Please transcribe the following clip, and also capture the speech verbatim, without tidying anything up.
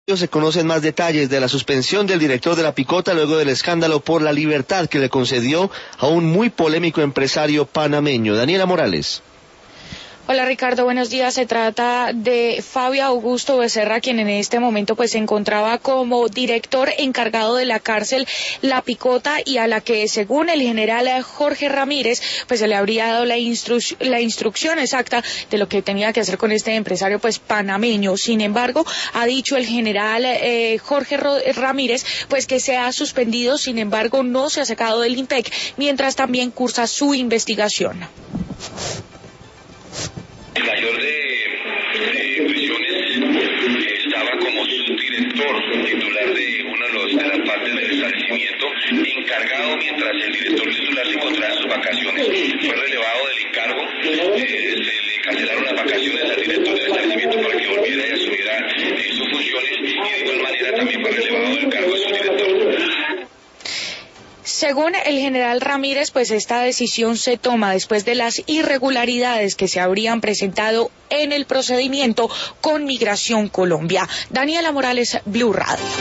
Se conocen más detalles de la suspensión del director de La Picota luego del escándalo por la libertad que le concedió a un muy polémico empresario panameño. Daniela Morales. Hola Ricardo, buenos días. Se trata de Fabio Augusto Becerra, quien en este momento pues se encontraba como director encargado de la cárcel La Picota y a la que según el general Jorge Ramírez pues se le habría dado la, instru la instrucción exacta de lo que tenía que hacer con este empresario pues panameño. Sin embargo, ha dicho el general eh, Jorge Ro Ramírez pues que se ha suspendido, sin embargo no se ha sacado del INPEC, mientras también cursa su investigación. El mayor de, de prisiones estaba como subdirector titular de una de, los, de las partes del establecimiento, encargado mientras el director titular se encontraba en sus vacaciones. Fue relevado del encargo, eh, se le cancelaron las vacaciones al director del establecimiento para que volviera y asumiera eh, sus funciones, y de igual manera también fue relevado del cargo de subdirector. Según el general Ramírez, pues esta decisión se toma después de las irregularidades que se habrían presentado en el procedimiento con Migración Colombia. Daniela Morales, Blue Radio.